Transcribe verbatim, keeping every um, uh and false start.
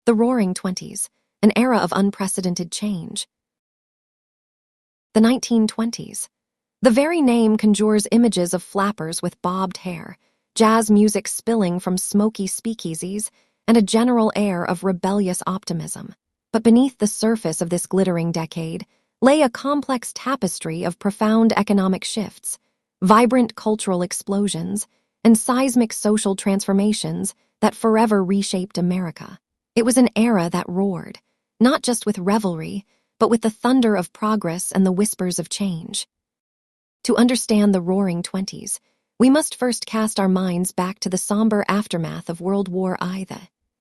The Roaring Twenties, an era of unprecedented change. The nineteen twenties. The very name conjures images of flappers with bobbed hair, jazz music spilling from smoky speakeasies, and a general air of rebellious optimism. But beneath the surface of this glittering decade lay a complex tapestry of profound economic shifts, vibrant cultural explosions, and seismic social transformations that forever reshaped America. It was an era that roared, not just with revelry, but with the thunder of progress and the whispers of change. To understand the Roaring Twenties, we must first cast our minds back to the somber aftermath of World War One.